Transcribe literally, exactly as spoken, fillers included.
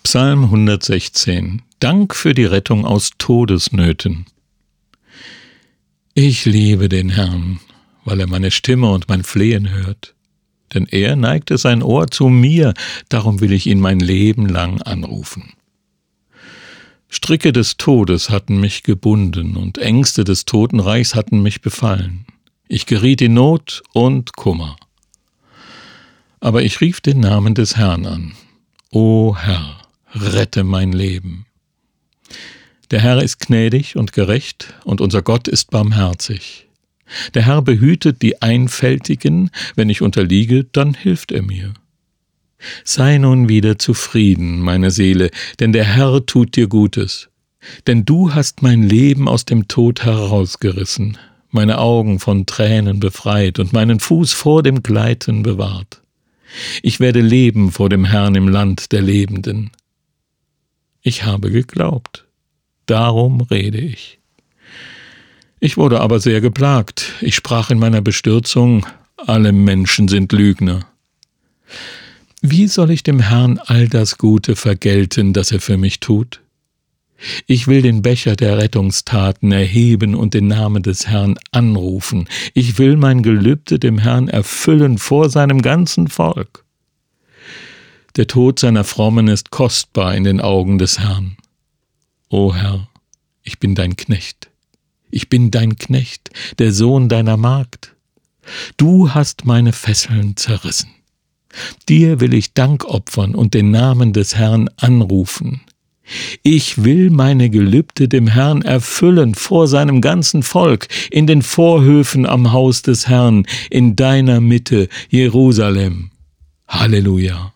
Psalm hundertsechzehn. Dank für die Rettung aus Todesnöten. Ich liebe den Herrn, weil er meine Stimme und mein Flehen hört. Denn er neigte sein Ohr zu mir, darum will ich ihn mein Leben lang anrufen. Stricke des Todes hatten mich gebunden und Ängste des Totenreichs hatten mich befallen. Ich geriet in Not und Kummer. Aber ich rief den Namen des Herrn an. O Herr, rette mein Leben. Der Herr ist gnädig und gerecht, und unser Gott ist barmherzig. Der Herr behütet die Einfältigen, wenn ich unterliege, dann hilft er mir. Sei nun wieder zufrieden, meine Seele, denn der Herr tut dir Gutes. Denn du hast mein Leben aus dem Tod herausgerissen, meine Augen von Tränen befreit und meinen Fuß vor dem Gleiten bewahrt. Ich werde leben vor dem Herrn im Land der Lebenden. Ich habe geglaubt, darum rede ich. Ich wurde aber sehr geplagt. Ich sprach in meiner Bestürzung, alle Menschen sind Lügner. Wie soll ich dem Herrn all das Gute vergelten, das er für mich tut? Ich will den Becher der Rettungstaten erheben und den Namen des Herrn anrufen. Ich will mein Gelübde dem Herrn erfüllen vor seinem ganzen Volk. Der Tod seiner Frommen ist kostbar in den Augen des Herrn. O Herr, ich bin dein Knecht. Ich bin dein Knecht, der Sohn deiner Magd. Du hast meine Fesseln zerrissen. Dir will ich Dank opfern und den Namen des Herrn anrufen. Ich will meine Gelübde dem Herrn erfüllen vor seinem ganzen Volk, in den Vorhöfen am Haus des Herrn, in deiner Mitte, Jerusalem. Halleluja.